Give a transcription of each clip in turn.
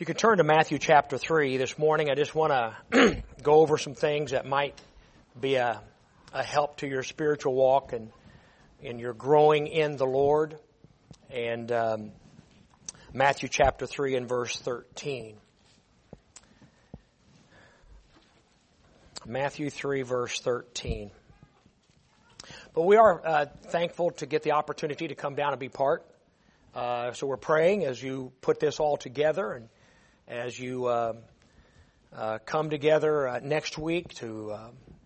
You can turn to Matthew chapter 3 this morning. I just want to go over some things that might be a help to your spiritual walk and in your growing in the Lord. And Matthew chapter 3 and verse 13. Matthew 3 verse 13. But we are thankful to get the opportunity to come down and be part. So we're praying as you put this all together and as you come together next week to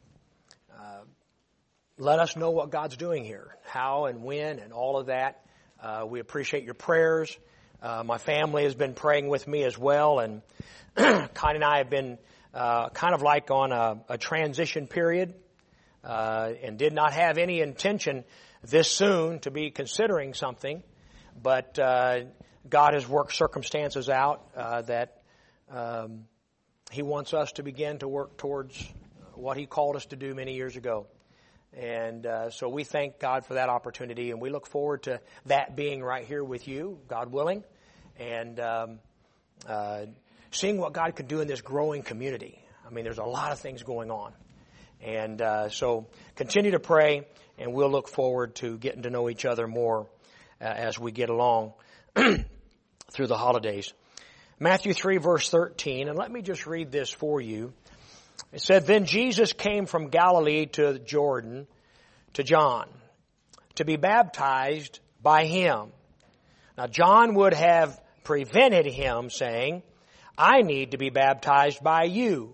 let us know what God's doing here, how and when and all of that. We appreciate your prayers. My family has been praying with me as well, and Connie and I have been kind of like on a transition period and did not have any intention this soon to be considering something, but God has worked circumstances out that He wants us to begin to work towards what He called us to do many years ago. And so we thank God for that opportunity, and we look forward to that being right here with you, God willing, and seeing what God can do in this growing community. I mean, there's a lot of things going on. And so continue to pray, and we'll look forward to getting to know each other more as we get along through the holidays. Matthew 3 verse 13, and let me just read this for you. It said, "Then Jesus came from Galilee to Jordan to John to be baptized by him. Now John would have prevented him, saying, 'I need to be baptized by you.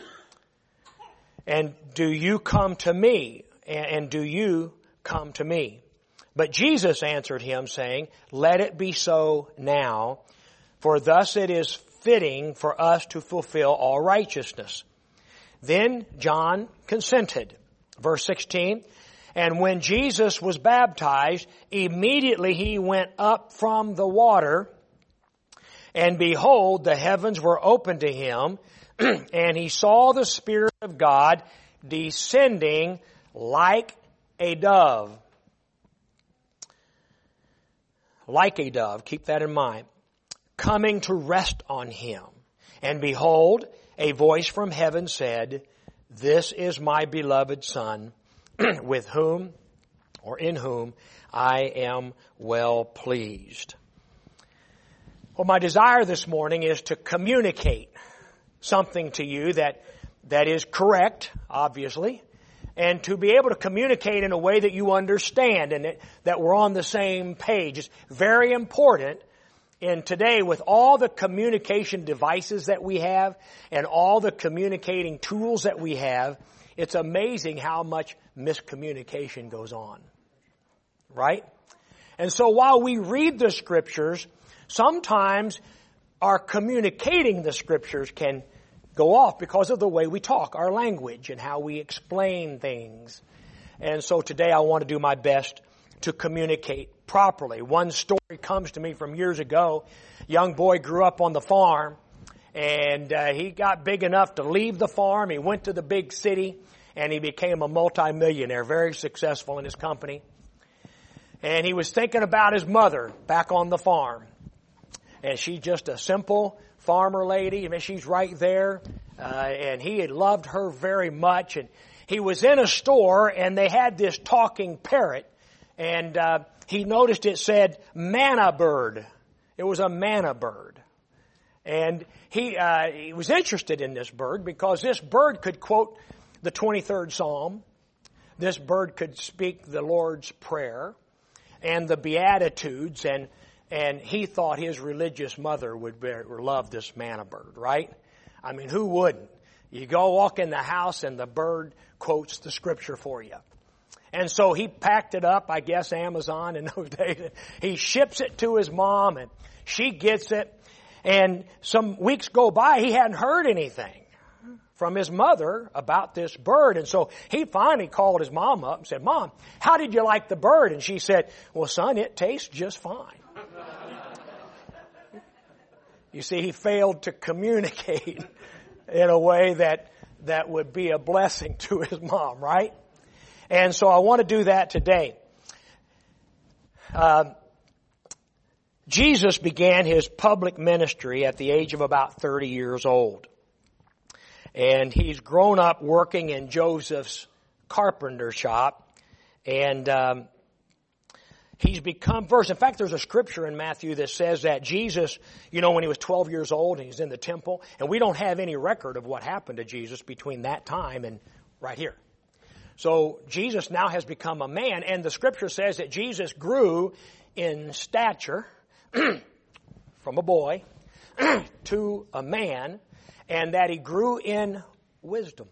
And do you come to me? And do you come to me?' But Jesus answered him, saying, 'Let it be so now, for thus it is fitting for us to fulfill all righteousness.' Then John consented." Verse 16, "And when Jesus was baptized, immediately he went up from the water, and behold, the heavens were opened to him, and he saw the Spirit of God descending like a dove." Like a dove, keep that in mind. "Coming to rest on him. And behold, a voice from heaven said, 'This is my beloved Son, with whom, or in whom, I am well pleased.'" Well, my desire this morning is to communicate something to you that is correct, obviously, and to be able to communicate in a way that you understand and that we're on the same page. It's very important. And today, with all the communication devices that we have and all the communicating tools that we have, it's amazing how much miscommunication goes on. Right? And so while we read the Scriptures, sometimes our communicating the Scriptures can go off because of the way we talk, our language, and how we explain things. And so today I want to do my best to communicate properly. One story comes to me from years ago. A young boy grew up on the farm, and he got big enough to leave the farm. He went to the big city, and he became a multimillionaire, very successful in his company. And he was thinking about his mother back on the farm. And she's just a simple farmer lady. I mean, she's right there. And he had loved her very much. And he was in a store, and they had this talking parrot. And he noticed it said manna bird. It was a manna bird. And he was interested in this bird because this bird could quote the 23rd Psalm. This bird could speak the Lord's Prayer and the Beatitudes, and he thought his religious mother would love this manna bird, right? I mean, who wouldn't? You go walk in the house and the bird quotes the Scripture for you. And so he packed it up, I guess Amazon in those days. He ships it to his mom, and she gets it. And some weeks go by, he hadn't heard anything from his mother about this bird. And so he finally called his mom up and said, "Mom, how did you like the bird?" And she said, "Well, son, it tastes just fine." You see, he failed to communicate in a way that would be a blessing to his mom, right? And so I want to do that today. Jesus began his public ministry at the age of about 30 years old. And he's grown up working in Joseph's carpenter shop. And he's become versed. In fact, there's a scripture in Matthew that says that Jesus, when he was 12 years old and he's in the temple, and we don't have any record of what happened to Jesus between that time and right here. So Jesus now has become a man, and the scripture says that Jesus grew in stature from a boy to a man, and that he grew in wisdom.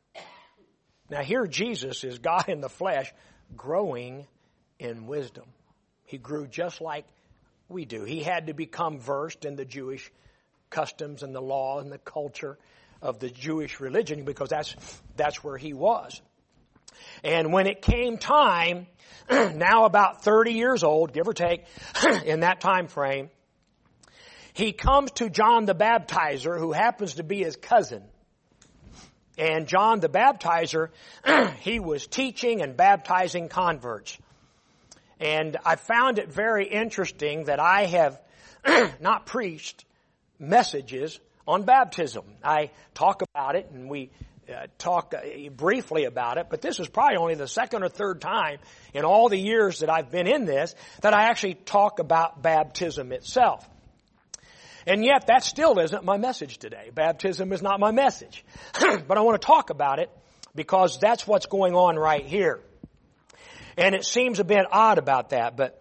Now here Jesus is God in the flesh growing in wisdom. He grew just like we do. He had to become versed in the Jewish customs and the law and the culture of the Jewish religion because that's where he was. And when it came time, now about 30 years old, give or take, in that time frame, he comes to John the Baptizer, who happens to be his cousin. And John the Baptizer, he was teaching and baptizing converts. And I found it very interesting that I have not preached messages on baptism. I talk about it and we talk briefly about it, but this is probably only the second or third time in all the years that I've been in this that I actually talk about baptism itself. And yet that still isn't my message today. Baptism is not my message. But I want to talk about it because that's what's going on right here. And it seems a bit odd about that, but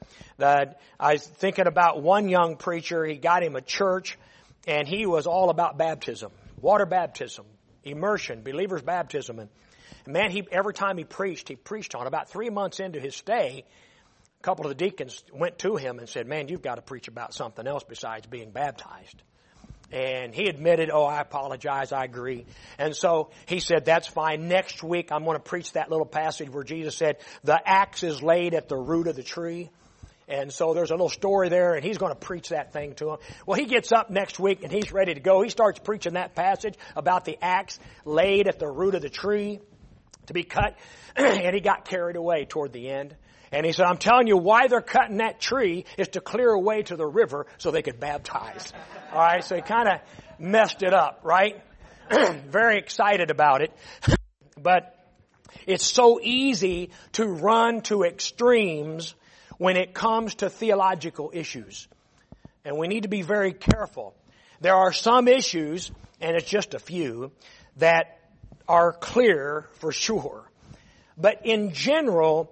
I was thinking about one young preacher. He got him a church, and he was all about baptism, water baptism, immersion, believer's baptism. And man, every time he preached on. About 3 months into his stay, a couple of the deacons went to him and said, man, you've got to preach about something else besides being baptized. And he admitted, I apologize, I agree. And so he said, that's fine. Next week I'm going to preach that little passage where Jesus said, the axe is laid at the root of the tree. And so there's a little story there, and he's going to preach that thing to him. Well, he gets up next week, and he's ready to go. He starts preaching that passage about the axe laid at the root of the tree to be cut. And he got carried away toward the end. And he said, I'm telling you why they're cutting that tree is to clear a way to the river so they could baptize. All right, so he kind of messed it up, right? Very excited about it. But it's so easy to run to extremes when it comes to theological issues. And we need to be very careful. There are some issues, and it's just a few, that are clear for sure. But in general,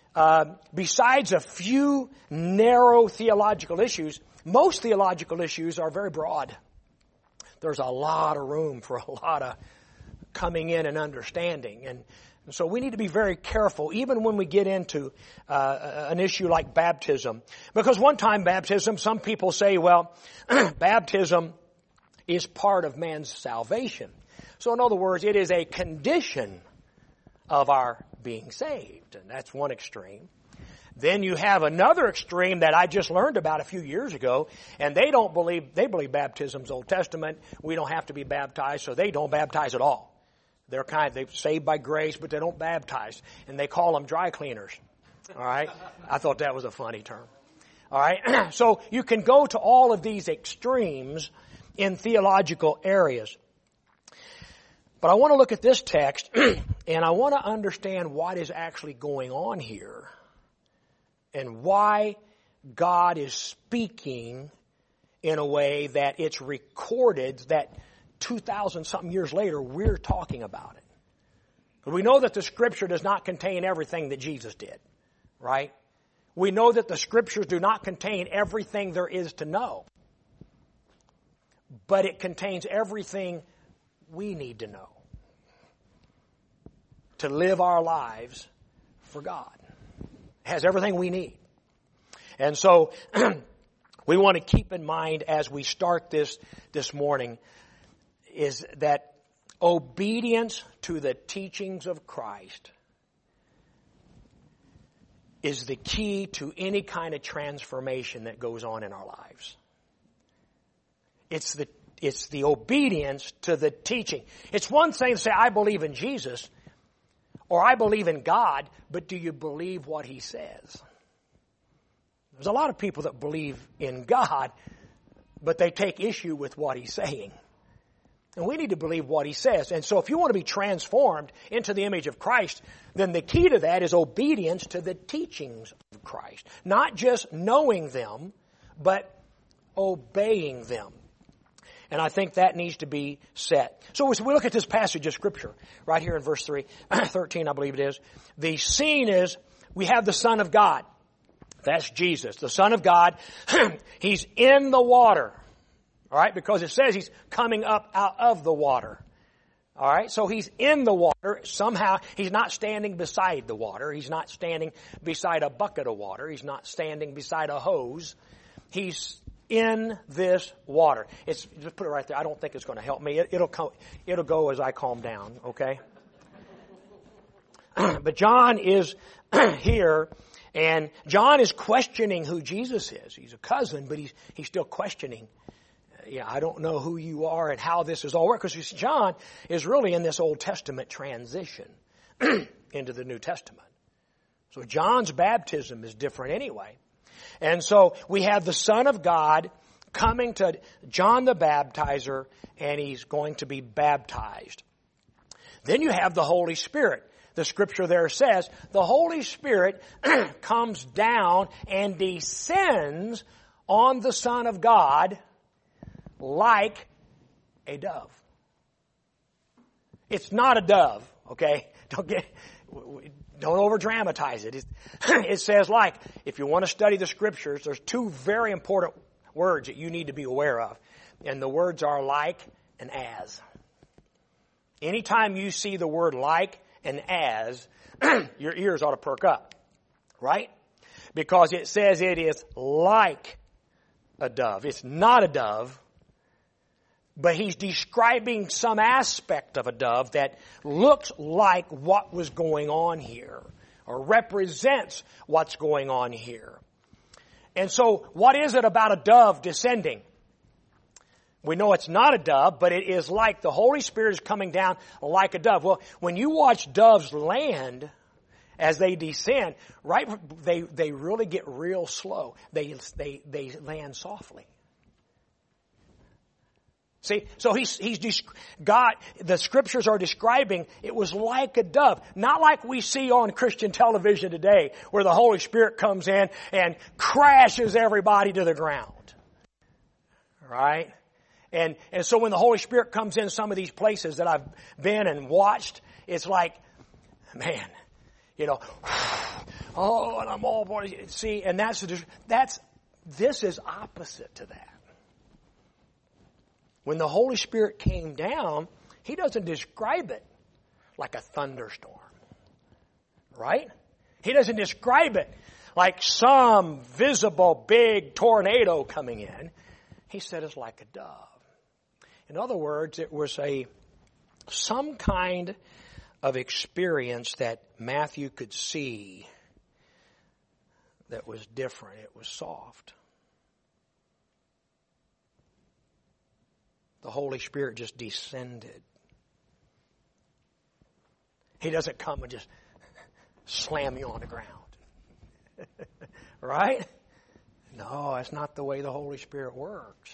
besides a few narrow theological issues, most theological issues are very broad. There's a lot of room for a lot of coming in and understanding. And so we need to be very careful, even when we get into an issue like baptism. Because one time baptism, some people say, well, baptism is part of man's salvation. So in other words, it is a condition of our being saved. And that's one extreme. Then you have another extreme that I just learned about a few years ago, and they believe baptism's Old Testament. We don't have to be baptized, so they don't baptize at all. They're saved by grace, but they don't baptize. And they call them dry cleaners. All right? I thought that was a funny term. All right? So you can go to all of these extremes in theological areas. But I want to look at this text, and I want to understand what is actually going on here and why God is speaking in a way that it's recorded that 2,000-something years later, we're talking about it. But we know that the Scripture does not contain everything that Jesus did, right? We know that the Scriptures do not contain everything there is to know. But it contains everything we need to know to live our lives for God. It has everything we need. And so we want to keep in mind as we start this morning is that obedience to the teachings of Christ is the key to any kind of transformation that goes on in our lives. It's the obedience to the teaching. It's one thing to say, I believe in Jesus, or I believe in God, but do you believe what He says? There's a lot of people that believe in God, but they take issue with what He's saying. And we need to believe what He says. And so if you want to be transformed into the image of Christ, then the key to that is obedience to the teachings of Christ. Not just knowing them, but obeying them. And I think that needs to be set. So as we look at this passage of Scripture, right here in verse 13, I believe it is, the scene is we have the Son of God. That's Jesus, the Son of God. He's in the water. All right, because it says He's coming up out of the water. All right, so He's in the water. Somehow, He's not standing beside the water. He's not standing beside a bucket of water. He's not standing beside a hose. He's in this water. Just put it right there. I don't think it's going to help me. It'll go as I calm down, okay? But John is here, and John is questioning who Jesus is. He's a cousin, but he's still questioning. I don't know who you are and how this is all work. Because John is really in this Old Testament transition into the New Testament. So John's baptism is different anyway. And so we have the Son of God coming to John the Baptizer, and He's going to be baptized. Then you have the Holy Spirit. The Scripture there says the Holy Spirit comes down and descends on the Son of God like a dove. It's not a dove, okay? Don't over dramatize it. It says like. If you want to study the Scriptures, there's two very important words that you need to be aware of. And the words are like and as. Anytime you see the word like and as, your ears ought to perk up. Right? Because it says it is like a dove. It's not a dove. But He's describing some aspect of a dove that looks like what was going on here, or represents what's going on here. And so, what is it about a dove descending? We know it's not a dove, but it is like the Holy Spirit is coming down like a dove. Well, when you watch doves land as they descend, right, they really get real slow. They land softly. See, so the Scriptures are describing it was like a dove. Not like we see on Christian television today, where the Holy Spirit comes in and crashes everybody to the ground. Right? And so when the Holy Spirit comes in some of these places that I've been and watched, it's like, man, oh, and I'm all body. See, and this is opposite to that. When the Holy Spirit came down, He doesn't describe it like a thunderstorm. Right? He doesn't describe it like some visible big tornado coming in. He said it's like a dove. In other words, it was some kind of experience that Matthew could see that was different. It was soft. The Holy Spirit just descended. He doesn't come and just slam you on the ground. Right? No, that's not the way the Holy Spirit works.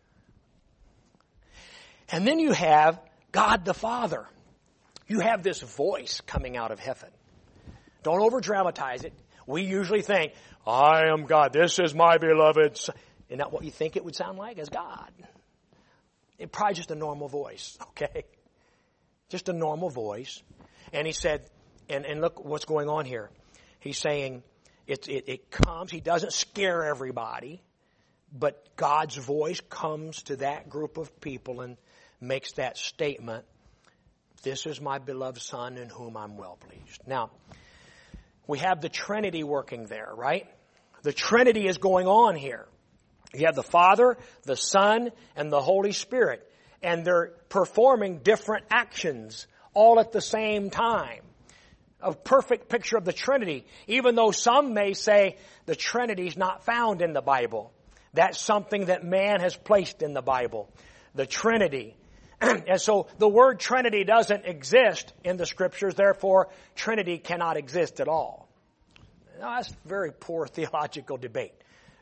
And then you have God the Father. You have this voice coming out of heaven. Don't over dramatize it. We usually think, I am God. This is my beloved Son. Isn't that what you think it would sound like? As God. It's probably just a normal voice, okay? Just a normal voice. And He said, and look what's going on here. He's saying it comes. He doesn't scare everybody, but God's voice comes to that group of people and makes that statement. This is my beloved Son in whom I'm well pleased. Now, we have the Trinity working there, right? The Trinity is going on here. You have the Father, the Son, and the Holy Spirit. And they're performing different actions all at the same time. A perfect picture of the Trinity. Even though some may say the Trinity is not found in the Bible. That's something that man has placed in the Bible. The Trinity. And so the word Trinity doesn't exist in the Scriptures. Therefore, Trinity cannot exist at all. Now, that's a very poor theological debate.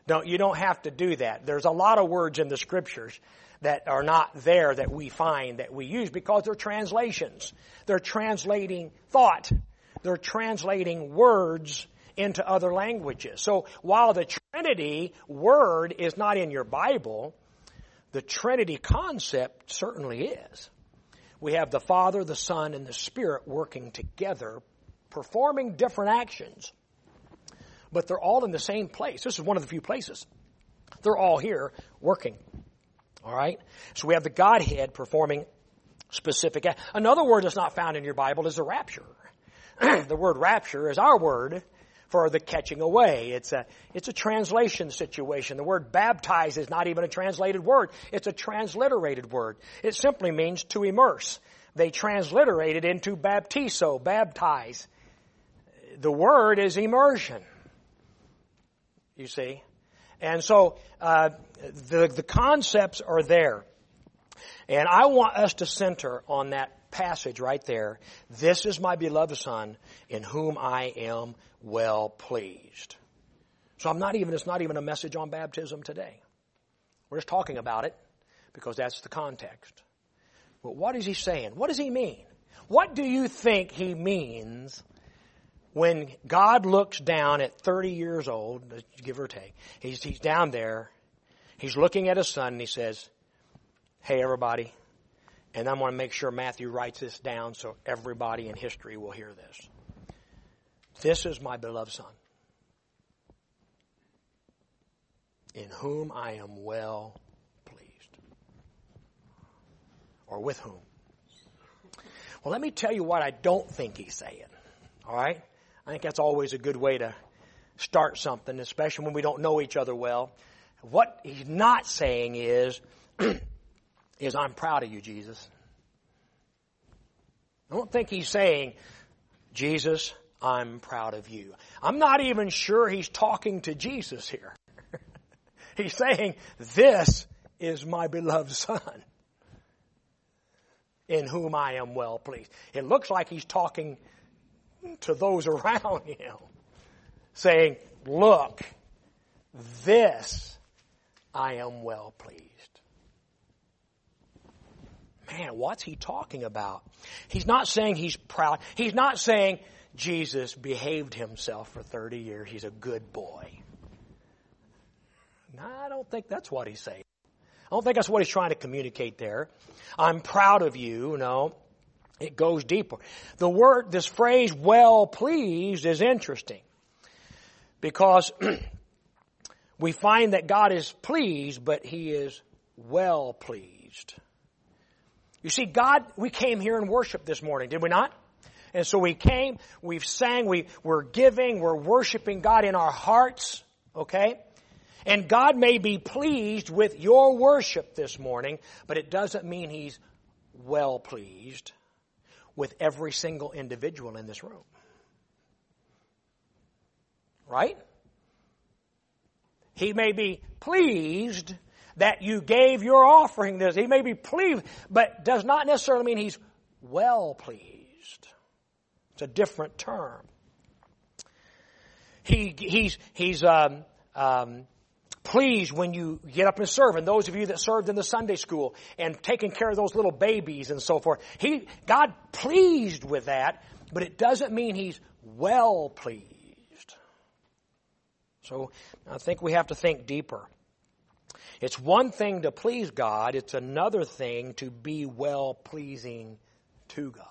You don't have to do that. There's a lot of words in the Scriptures that are not there that we find that we use because they're translations. They're translating thought. They're translating words into other languages. So while the Trinity word is not in your Bible, the Trinity concept certainly is. We have the Father, the Son, and the Spirit working together, performing different actions. But they're all in the same place. This is one of the few places. They're all here working. All right? So we have the Godhead performing specific. Another word that's not found in your Bible is the rapture. The word rapture is our word for the catching away. It's a translation situation. The word baptize is not even a translated word. It's a transliterated word. It simply means to immerse. They transliterate it into baptizo, baptize. The word is immersion. You see? And so the concepts are there. And I want us to center on that passage right there. This is my beloved Son in whom I am well pleased. So it's not even a message on baptism today. We're just talking about it because that's the context. But what is he saying? What does he mean? What do you think he means when God looks down at 30 years old, give or take? He's down there. He's looking at his son and he says, hey, everybody. And I'm going to make sure Matthew writes this down so everybody in history will hear this. This is my beloved Son, in whom I am well pleased. Or with whom. Well, let me tell you what I don't think he's saying. All right? I think that's always a good way to start something, especially when we don't know each other well. What he's not saying is I'm proud of you, Jesus. I don't think he's saying, Jesus, I'm proud of you. I'm not even sure he's talking to Jesus here. He's saying, this is my beloved Son, in whom I am well pleased. It looks like he's talking to those around him, saying, look, this I am well pleased. Man, what's he talking about? He's not saying he's proud. He's not saying Jesus behaved himself for 30 years. He's a good boy. No, I don't think that's what he's saying. I don't think that's what he's trying to communicate there. I'm proud of you. No, it goes deeper. This phrase, well pleased, is interesting because we find that God is pleased, but he is well pleased. You see, we came here and worshiped this morning, did we not? And so we came, we've sang, we're giving, we're worshiping God in our hearts, okay? And God may be pleased with your worship this morning, but it doesn't mean he's well pleased with every single individual in this room. Right? He may be pleased that you gave your offering this. He may be pleased, but does not necessarily mean he's well pleased. It's a different term. He's pleased when you get up and serve. And those of you that served in the Sunday school and taking care of those little babies and so forth. God pleased with that, but it doesn't mean he's well pleased. So I think we have to think deeper. It's one thing to please God. It's another thing to be well pleasing to God.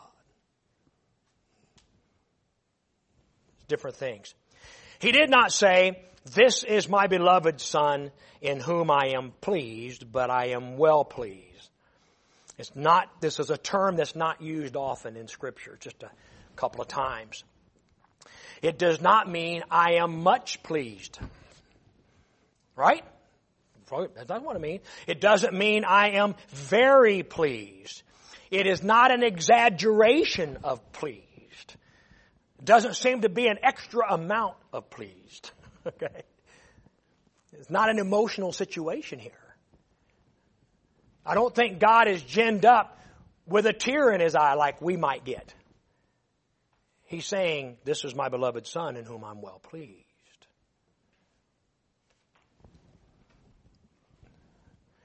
Different things. He did not say, this is my beloved Son in whom I am pleased, but I am well pleased. This is a term that's not used often in Scripture, just a couple of times. It does not mean I am much pleased. Right? That's not what I mean. It doesn't mean I am very pleased. It is not an exaggeration of pleased. It doesn't seem to be an extra amount of pleased. Okay? It's not an emotional situation here. I don't think God is ginned up with a tear in his eye like we might get. He's saying, this is my beloved Son in whom I'm well pleased.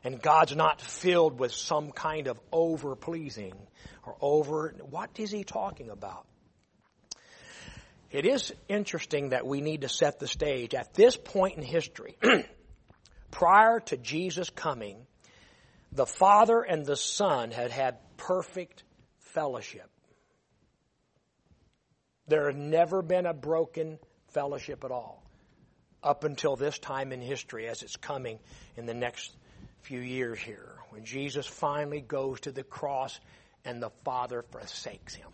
And God's not filled with some kind of over-pleasing or over... What is He talking about? It is interesting that we need to set the stage. At this point in history, prior to Jesus coming, the Father and the Son had had perfect fellowship. There had never been a broken fellowship at all up until this time in history, as it's coming in the next few years here, when Jesus finally goes to the cross and the Father forsakes Him.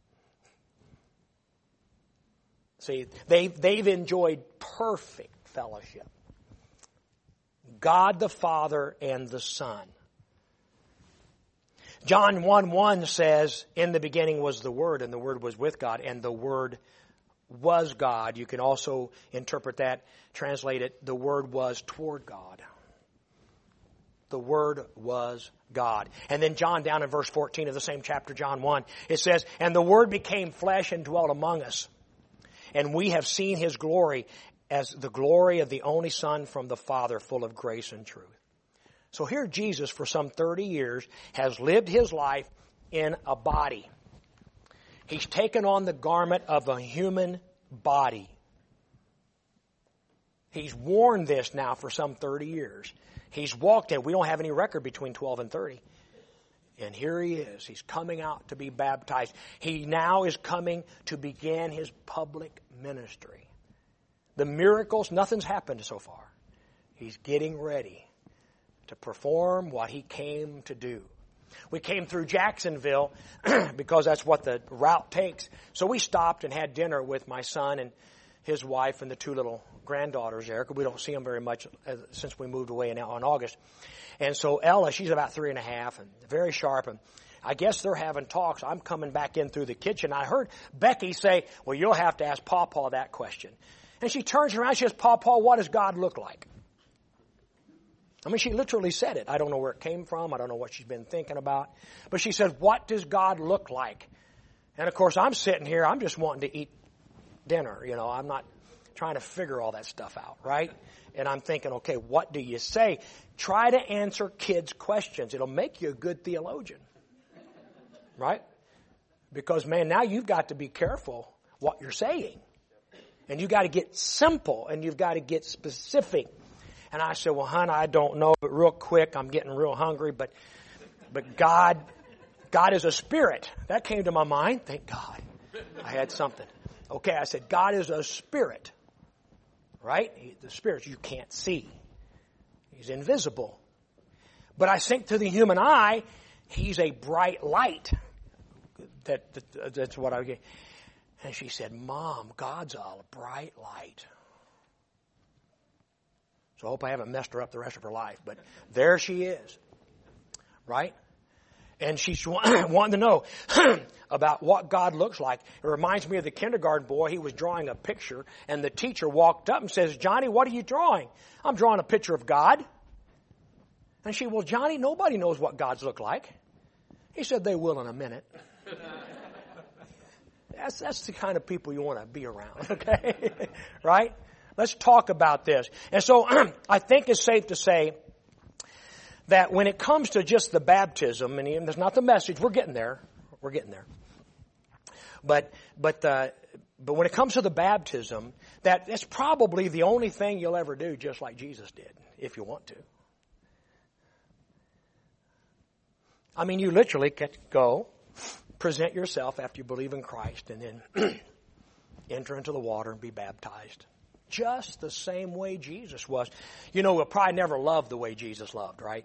See, they've enjoyed perfect fellowship. God the Father and the Son. John 1:1 says, in the beginning was the Word, and the Word was with God, and the Word was God. You can also interpret that, translate it, the Word was toward God. The Word was God. And then John, down in verse 14 of the same chapter, John 1, it says, and the Word became flesh and dwelt among us. And we have seen His glory as the glory of the only Son from the Father, full of grace and truth. So here Jesus, for some 30 years, has lived His life in a body. He's taken on the garment of a human body. He's worn this now for some 30 years. He's walked in. We don't have any record between 12 and 30. And here He is. He's coming out to be baptized. He now is coming to begin His public ministry. The miracles, nothing's happened so far. He's getting ready to perform what He came to do. We came through Jacksonville because that's what the route takes. So we stopped and had dinner with my son and his wife and the two little granddaughters there, because we don't see them very much since we moved away on August. And so Ella, she's about 3.5 and very sharp, and I guess they're having talks. I'm coming back in through the kitchen. I heard Becky say, well, you'll have to ask Pawpaw that question. And she turns around, she says, Pawpaw, what does God look like? I mean, she literally said it. I don't know where it came from. I don't know what she's been thinking about. But she said, what does God look like? And of course, I'm sitting here, I'm just wanting to eat dinner. You know, I'm not trying to figure all that stuff out, right? And I'm thinking, okay, what do you say? Try to answer kids' questions. It'll make you a good theologian, right? Because, man, now you've got to be careful what you're saying. And you've got to get simple, and you've got to get specific. And I said, well, hon, I don't know, but real quick, I'm getting real hungry, but God is a spirit. That came to my mind. Thank God. I had something. Okay, I said, God is a spirit. Right? The spirit you can't see. He's invisible. But I think to the human eye, He's a bright light. That's what I get. And she said, Mom, God's a bright light. So I hope I haven't messed her up the rest of her life. But there she is. Right? And she's wanting to know about what God looks like. It reminds me of the kindergarten boy. He was drawing a picture, and the teacher walked up and says, Johnny, what are you drawing? I'm drawing a picture of God. And she, well, Johnny, nobody knows what God's look like. He said, they will in a minute. That's the kind of people you want to be around, okay? Right? Let's talk about this. And so I think it's safe to say that when it comes to just the baptism, and even that's not the message, we're getting there. We're getting there. But when it comes to the baptism, that's probably the only thing you'll ever do just like Jesus did, if you want to. I mean, you literally can go, present yourself after you believe in Christ, and then enter into the water and be baptized. Just the same way Jesus was. You know, we'll probably never love the way Jesus loved, right?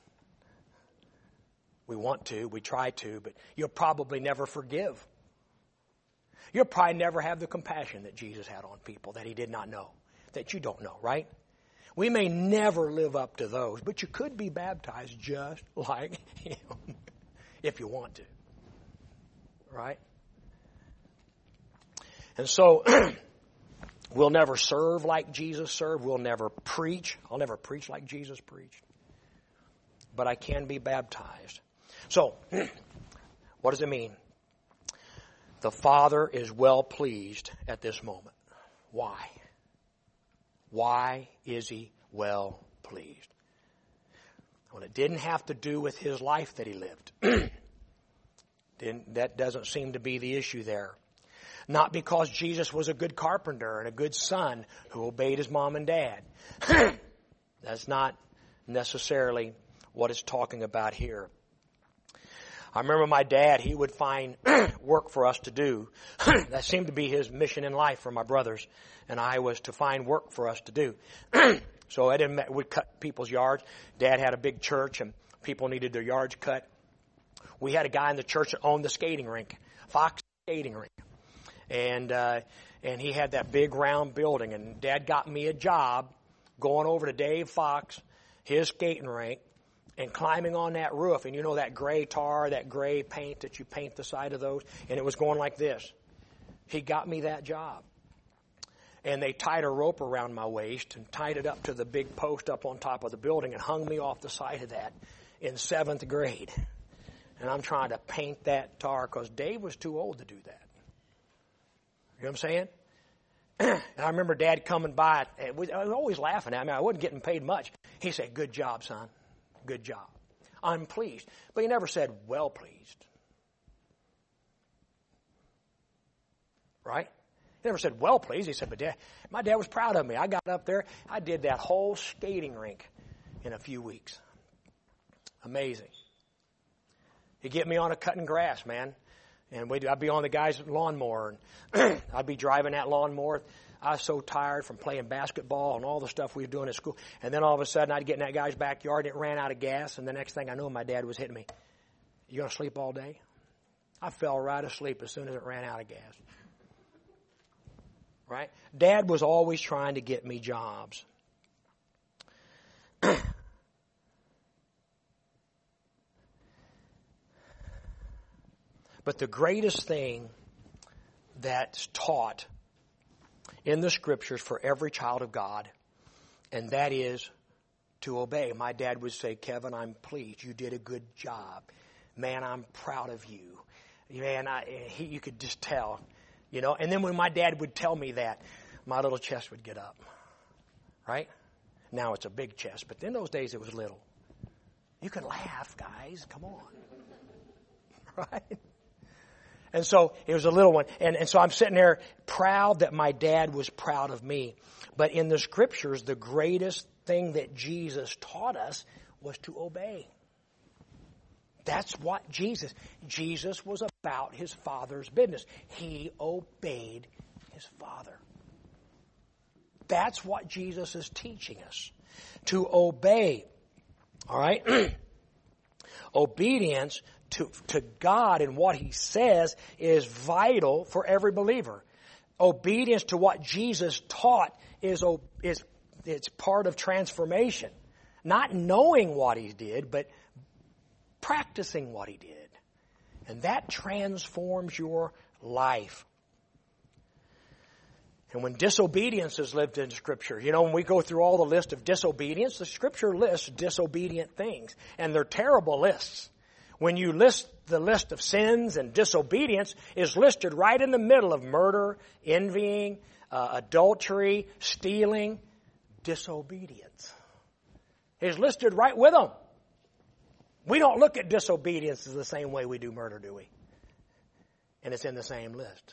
We want to, we try to, but you'll probably never forgive. You'll probably never have the compassion that Jesus had on people that He did not know, that you don't know, right? We may never live up to those, but you could be baptized just like Him if you want to, right? And so we'll never serve like Jesus served. We'll never preach. I'll never preach like Jesus preached. But I can be baptized. So, what does it mean? The Father is well pleased at this moment. Why? Why is He well pleased? Well, it didn't have to do with his life that he lived. That doesn't seem to be the issue there. Not because Jesus was a good carpenter and a good son who obeyed his mom and dad. That's not necessarily what it's talking about here. I remember my dad, he would find work for us to do. That seemed to be his mission in life for my brothers and I, was to find work for us to do. So we'd cut people's yards. Dad had a big church and people needed their yards cut. We had a guy in the church that owned the skating rink, Fox Skating Rink. And he had that big round building, and Dad got me a job going over to Dave Fox, his skating rink, and climbing on that roof. And you know that gray tar, that gray paint that you paint the side of those? And it was going like this. He got me that job. And they tied a rope around my waist and tied it up to the big post up on top of the building and hung me off the side of that in 7th grade. And I'm trying to paint that tar because Dave was too old to do that. You know what I'm saying? And I remember Dad coming by. I was always laughing at me. I wasn't getting paid much. He said, "Good job, son. Good job. I'm pleased." But he never said, "Well pleased." Right? He never said, "Well pleased." He said, "But Dad, my dad was proud of me. I got up there. I did that whole skating rink in a few weeks." Amazing. He'd get me on a cutting grass, man. And I'd be on the guy's lawnmower, and I'd be driving that lawnmower. I was so tired from playing basketball and all the stuff we were doing at school. And then all of a sudden, I'd get in that guy's backyard, and it ran out of gas. And the next thing I knew, my dad was hitting me. "You going to sleep all day?" I fell right asleep as soon as it ran out of gas. Right? Dad was always trying to get me jobs. But the greatest thing that's taught in the Scriptures for every child of God, and that is to obey. My dad would say, "Kevin, I'm pleased. You did a good job. Man, I'm proud of you." Man, you could just tell, you know. And then when my dad would tell me that, my little chest would get up. Right? Now it's a big chest, but in those days it was little. You can laugh, guys. Come on. Right? And so it was a little one. And so I'm sitting there proud that my dad was proud of me. But in the Scriptures, the greatest thing that Jesus taught us was to obey. That's what Jesus was about his Father's business. He obeyed his Father. That's what Jesus is teaching us. To obey. All right? Obedience to God and what he says is vital for every believer. Obedience to what Jesus taught it's part of transformation. Not knowing what he did, but practicing what he did. And that transforms your life. And when disobedience is lived in Scripture, you know, when we go through all the list of disobedience, the Scripture lists disobedient things. And they're terrible lists. When you list the list of sins and disobedience is listed right in the middle of murder, envying, adultery, stealing, disobedience. It's listed right with them. We don't look at disobedience as the same way we do murder, do we? And it's in the same list.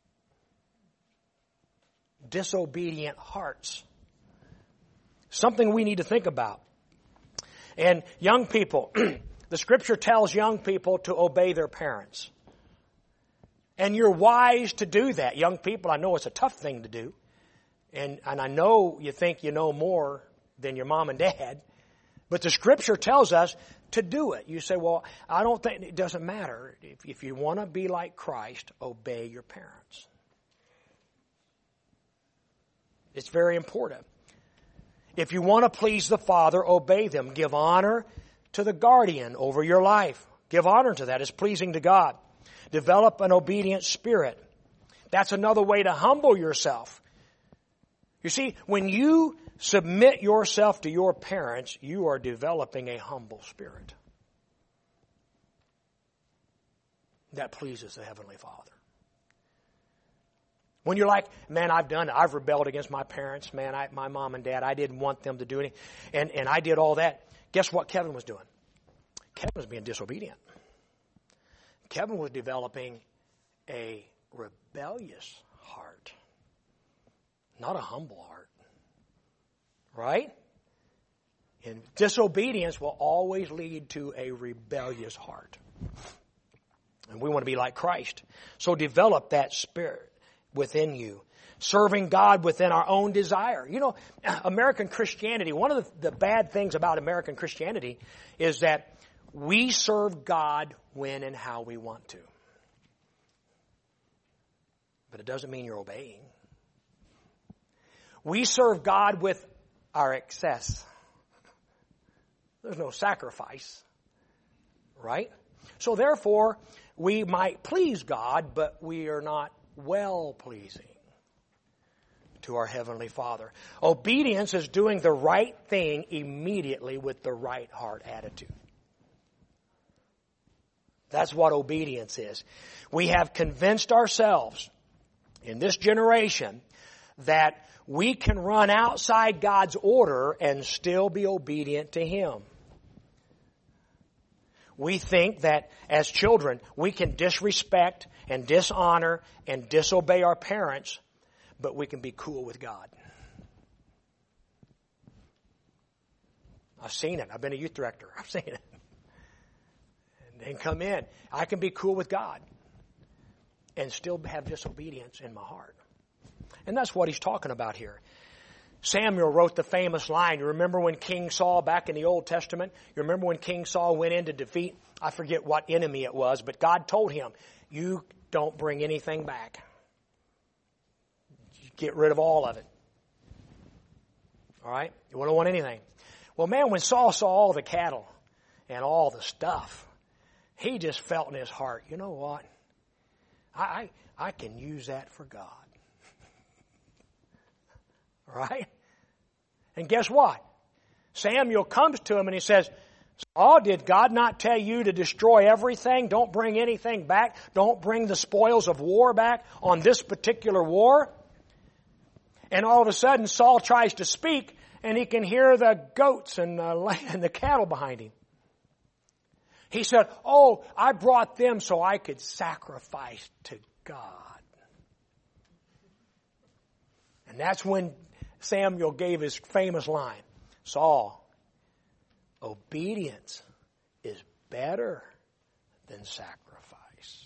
Disobedient hearts. Something we need to think about. And young people, the Scripture tells young people to obey their parents. And you're wise to do that. Young people, I know it's a tough thing to do. And I know you think you know more than your mom and dad. But the Scripture tells us to do it. You say, "Well, I don't think it doesn't matter. If you want to be like Christ, obey your parents." It's very important. If you want to please the Father, obey them. Give honor to the guardian over your life. Give honor to that. It's pleasing to God. Develop an obedient spirit. That's another way to humble yourself. You see, when you submit yourself to your parents, you are developing a humble spirit. That pleases the Heavenly Father. When you're like, man, I've done it. I've rebelled against my parents. Man, my mom and dad, I didn't want them to do anything. And I did all that. Guess what Kevin was doing? Kevin was being disobedient. Kevin was developing a rebellious heart, not a humble heart. Right? And disobedience will always lead to a rebellious heart. And we want to be like Christ. So develop that spirit within you. Serving God within our own desire. You know, American Christianity, one of the bad things about American Christianity is that we serve God when and how we want to. But it doesn't mean you're obeying. We serve God with our excess. There's no sacrifice. Right? So therefore, we might please God, but we are not well-pleasing to our Heavenly Father. Obedience is doing the right thing immediately with the right heart attitude. That's what obedience is. We have convinced ourselves in this generation that we can run outside God's order and still be obedient to Him. We think that as children, we can disrespect and dishonor and disobey our parents, but we can be cool with God. I've seen it. I've been a youth director. I've seen it. And come in. I can be cool with God and still have disobedience in my heart. And that's what he's talking about here. Samuel wrote the famous line. You remember when King Saul, back in the Old Testament, you remember when King Saul went in to defeat, I forget what enemy it was, but God told him, you don't bring anything back. Get rid of all of it. All right? You don't want anything. Well, man, when Saul saw all the cattle and all the stuff, he just felt in his heart, you know what? I can use that for God. Right? And guess what? Samuel comes to him and he says, Saul, did God not tell you to destroy everything? Don't bring anything back. Don't bring the spoils of war back on this particular war. And all of a sudden, Saul tries to speak and he can hear the goats and the cattle behind him. He said, oh, I brought them so I could sacrifice to God. And that's when Samuel gave his famous line, Saul, obedience is better than sacrifice.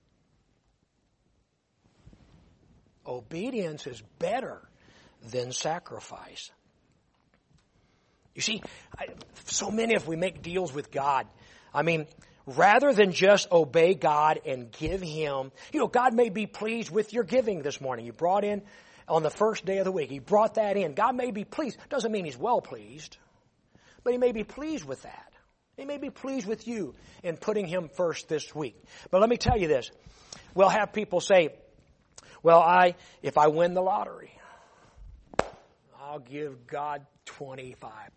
Obedience is better than sacrifice. You see, so many of we make deals with God. I mean, rather than just obey God and give Him, God may be pleased with your giving this morning. You brought in on the first day of the week. He brought that in. God may be pleased. Doesn't mean He's well pleased, but He may be pleased with that. He may be pleased with you in putting Him first this week. But let me tell you this. We'll have people say, well, if I win the lottery, I'll give God 25%.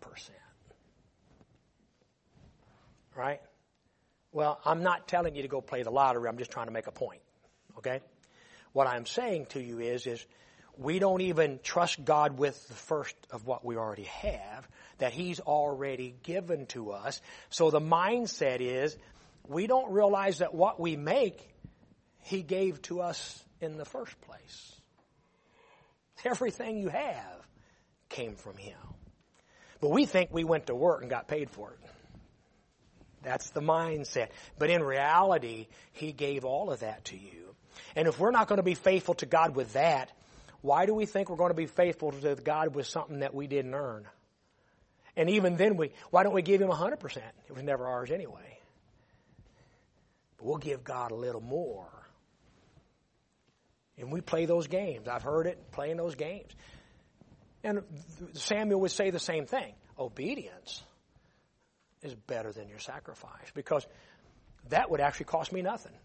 Right? Well, I'm not telling you to go play the lottery. I'm just trying to make a point. Okay? What I'm saying to you is we don't even trust God with the first of what we already have, that He's already given to us. So the mindset is we don't realize that what we make, He gave to us in the first place. Everything you have came from Him. But we think we went to work and got paid for it. That's the mindset. But in reality, He gave all of that to you. And if we're not going to be faithful to God with that, why do we think we're going to be faithful to God with something that we didn't earn? And even then, why don't we give Him 100%? It was never ours anyway. But we'll give God a little more. And we play those games. I've heard it, playing those games. And Samuel would say the same thing. Obedience is better than your sacrifice, because that would actually cost me nothing.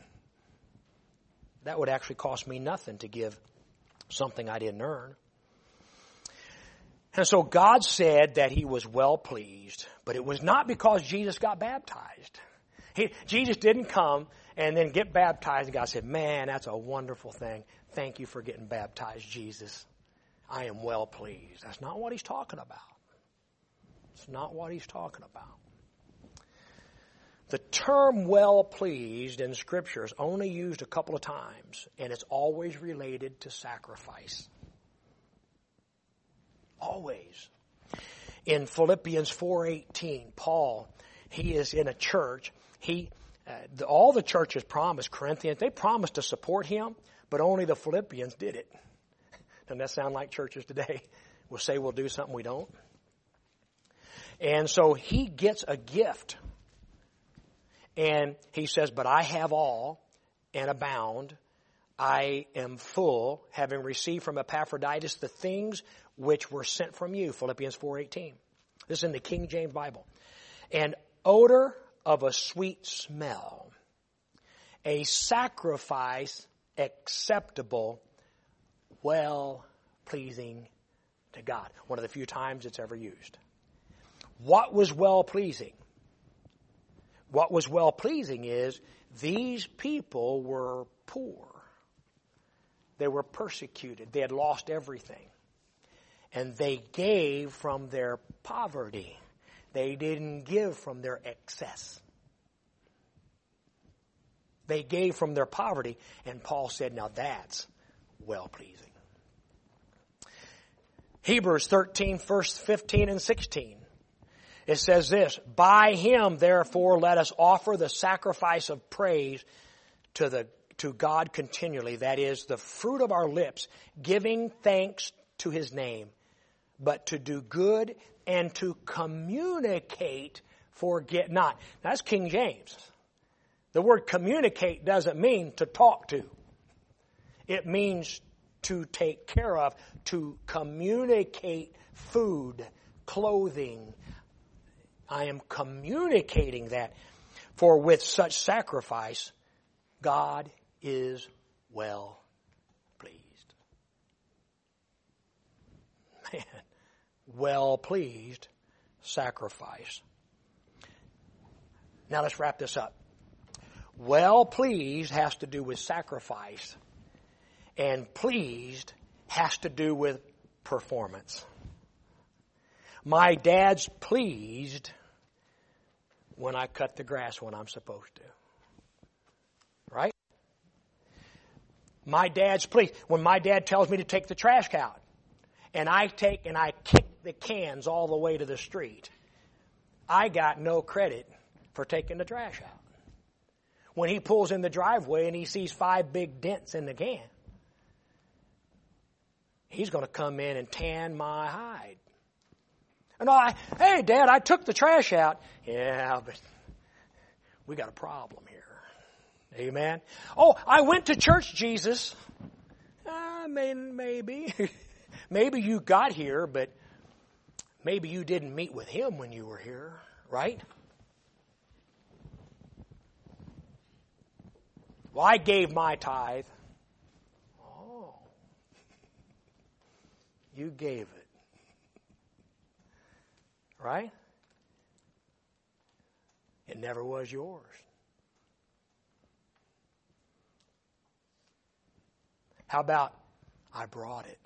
That would actually cost me nothing to give something I didn't earn. And so God said that He was well pleased, but it was not because Jesus got baptized. Jesus didn't come and then get baptized and God said, man, that's a wonderful thing. thank you for getting baptized, Jesus. I am well pleased. That's not what he's talking about. It's not what he's talking about. The term well pleased in Scripture is only used a couple of times, and it's always related to sacrifice. Always. In Philippians 4:18, Paul, he is in a church. All the churches promised, Corinthians, they promised to support him, but only the Philippians did it. Doesn't that sound like churches today? We'll say we'll do something we don't. And so he gets a gift. And he says, but I have all and abound. I am full, having received from Epaphroditus the things which were sent from you. Philippians 4:18. This is in the King James Bible. An odor of a sweet smell, a sacrifice acceptable, well-pleasing to God. One of the few times it's ever used. What was well-pleasing? What was well-pleasing is these people were poor. They were persecuted. They had lost everything. And they gave from their poverty. They didn't give from their excess. They gave from their poverty. And Paul said, now that's well-pleasing. Hebrews 13, verse 15 and 16. It says this, by him, therefore, let us offer the sacrifice of praise to God continually. That is, the fruit of our lips, giving thanks to his name. But to do good and to communicate, forget not. That's King James. The word communicate doesn't mean to talk to. It means to take care of, to communicate food, clothing. I am communicating that. For with such sacrifice, God is well pleased. Man, well pleased sacrifice. Now let's wrap this up. Well pleased has to do with sacrifice, and pleased has to do with performance. My dad's pleased when I cut the grass when I'm supposed to. Right? My dad's pleased when my dad tells me to take the trash out. And I kick the cans all the way to the street. I got no credit for taking the trash out. When he pulls in the driveway and he sees 5 big dents in the can, he's going to come in and tan my hide. And hey, Dad, I took the trash out. Yeah, but we got a problem here. Amen. Oh, I went to church, Jesus. Maybe. Maybe you got here, but maybe you didn't meet with him when you were here, right? Well, I gave my tithe. Oh, you gave it. Right? It never was yours. How about I brought it?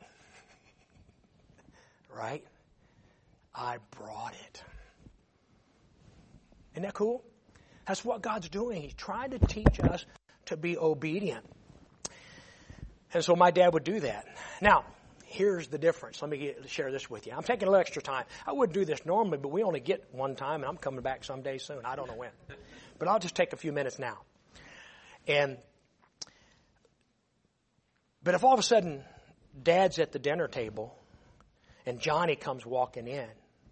Right? I brought it. Isn't that cool? That's what God's doing. He's trying to teach us to be obedient. And so my dad would do that. Now, here's the difference. Let me share this with you. I'm taking a little extra time. I wouldn't do this normally, but we only get one time, and I'm coming back someday soon. I don't know when. But I'll just take a few minutes now. But if all of a sudden Dad's at the dinner table and Johnny comes walking in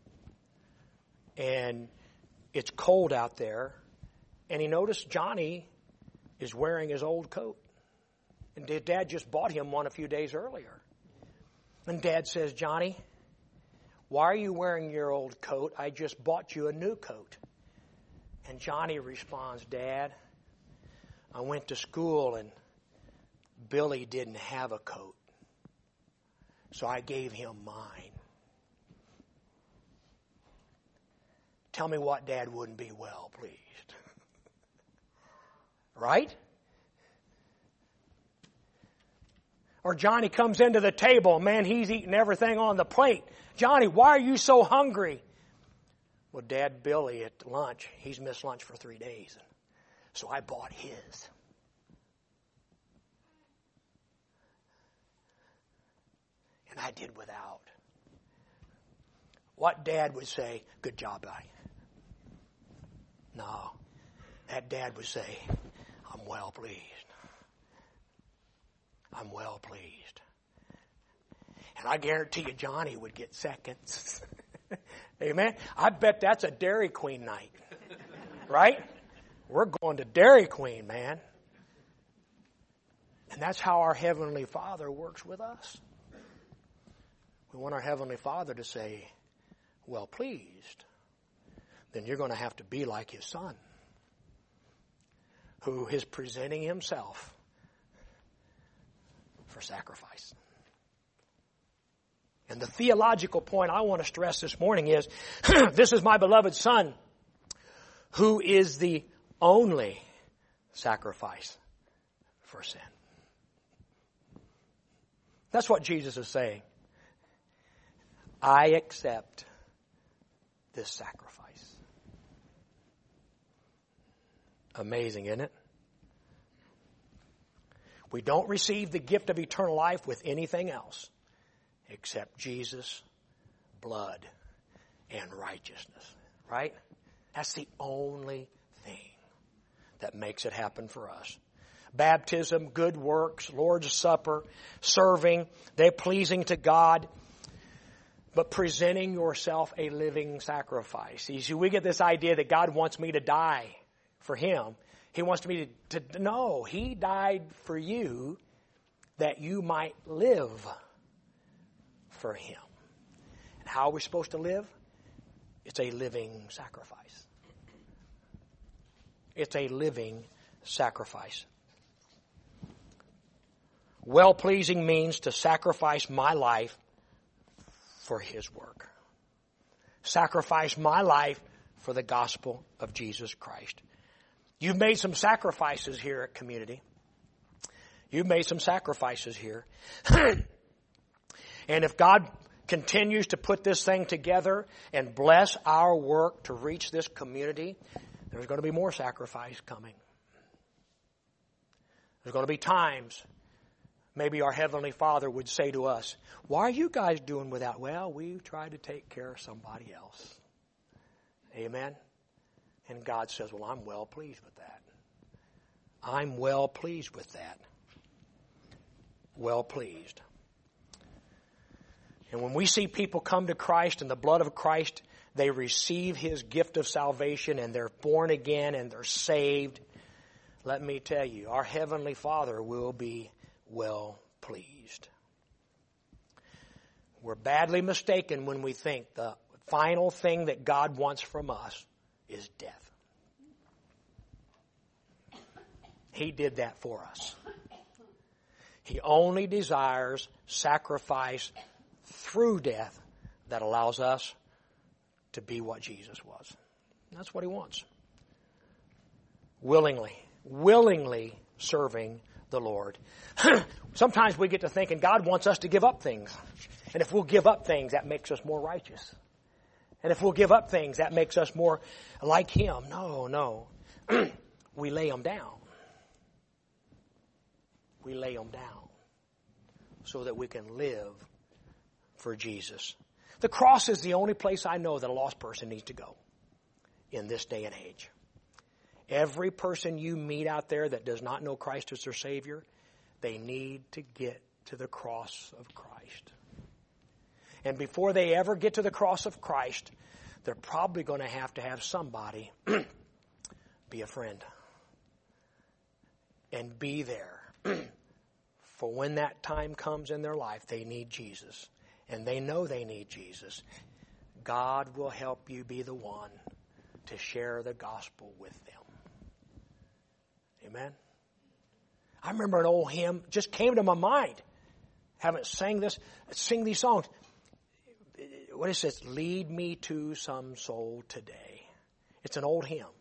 and it's cold out there and he noticed Johnny is wearing his old coat. And Dad just bought him one a few days earlier. And Dad says, Johnny, why are you wearing your old coat? I just bought you a new coat. And Johnny responds, Dad, I went to school and Billy didn't have a coat. So I gave him mine. Tell me what Dad wouldn't be well pleased. Right? Or Johnny comes into the table, man, he's eating everything on the plate. Johnny, why are you so hungry? Well, Dad Billy at lunch, he's missed lunch for 3 days. So I bought his. And I did without. What dad would say, good job, buddy. No, that dad would say, I'm well pleased. I'm well pleased. And I guarantee you Johnny would get seconds. Amen? I bet that's a Dairy Queen night. Right? We're going to Dairy Queen, man. And that's how our Heavenly Father works with us. We want our Heavenly Father to say, well pleased. Then you're going to have to be like His Son, who is presenting Himself for sacrifice. And the theological point I want to stress this morning is, this is my beloved Son, who is the only sacrifice for sin. That's what Jesus is saying. I accept this sacrifice. Amazing, isn't it? We don't receive the gift of eternal life with anything else except Jesus, blood, and righteousness. Right? That's the only thing that makes it happen for us. Baptism, good works, Lord's Supper, serving, they're pleasing to God. But presenting yourself a living sacrifice. You see, we get this idea that God wants me to die for Him. He wants me to no, He died for you that you might live for Him. And how are we supposed to live? It's a living sacrifice. It's a living sacrifice. Well-pleasing means to sacrifice my life for His work. Sacrifice my life for the gospel of Jesus Christ. You've made some sacrifices here at Community. You've made some sacrifices here. And if God continues to put this thing together and bless our work to reach this community, there's going to be more sacrifice coming. There's going to be times maybe our Heavenly Father would say to us, why are you guys doing without? Well, we tried to take care of somebody else. Amen? And God says, well, I'm well pleased with that. I'm well pleased with that. Well pleased. And when we see people come to Christ in the blood of Christ, they receive His gift of salvation and they're born again and they're saved. Let me tell you, our Heavenly Father will be well pleased. We're badly mistaken when we think the final thing that God wants from us is death. He did that for us. He only desires sacrifice through death that allows us to be what Jesus was. That's what He wants. Willingly serving the Lord. Sometimes we get to thinking God wants us to give up things. And if we'll give up things, that makes us more righteous. And if we'll give up things, that makes us more like Him. No. We lay them down. We lay them down so that we can live for Jesus. The cross is the only place I know that a lost person needs to go in this day and age. Every person you meet out there that does not know Christ as their Savior, they need to get to the cross of Christ. And before they ever get to the cross of Christ, they're probably going to have somebody be a friend. And be there. For when that time comes in their life, they need Jesus. And they know they need Jesus. God will help you be the one to share the gospel with them. Amen? I remember an old hymn, just came to my mind. Haven't sang this, sing these songs. What is this? Lead me to some soul today. It's an old hymn.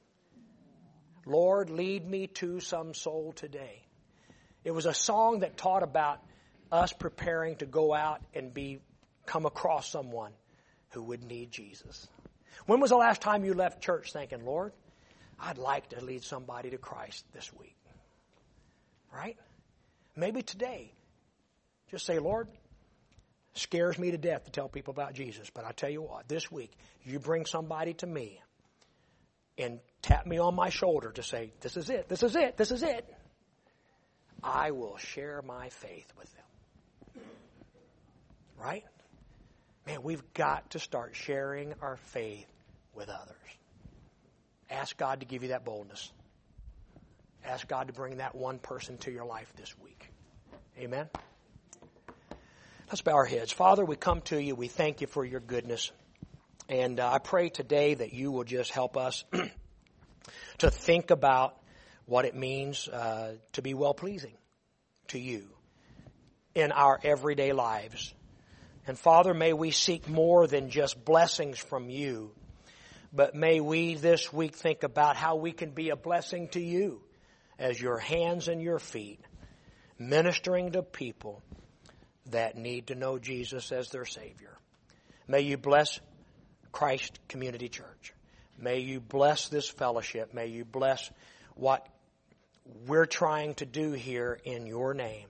Lord, lead me to some soul today. It was a song that taught about us preparing to go out and come across someone who would need Jesus. When was the last time you left church thinking, Lord, I'd like to lead somebody to Christ this week? Right? Maybe today. Just say, Lord, scares me to death to tell people about Jesus. But I tell you what, this week, you bring somebody to me and tap me on my shoulder to say, this is it, this is it, this is it. I will share my faith with them. Right? Man, we've got to start sharing our faith with others. Ask God to give you that boldness. Ask God to bring that one person to your life this week. Amen? Let's bow our heads. Father, we come to you. We thank you for your goodness. And I pray today that you will just help us to think about what it means to be well-pleasing to you in our everyday lives. And Father, may we seek more than just blessings from you, but may we this week think about how we can be a blessing to you as your hands and your feet, ministering to people that need to know Jesus as their Savior. May you bless Christ Community Church. May you bless this fellowship. May you bless what we're trying to do here in your name.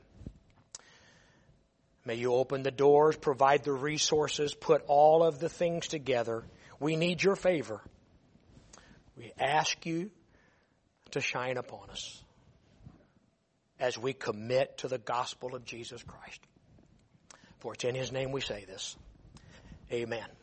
May you open the doors, provide the resources, put all of the things together. We need your favor. We ask you to shine upon us as we commit to the gospel of Jesus Christ. For it's in his name we say this. Amen.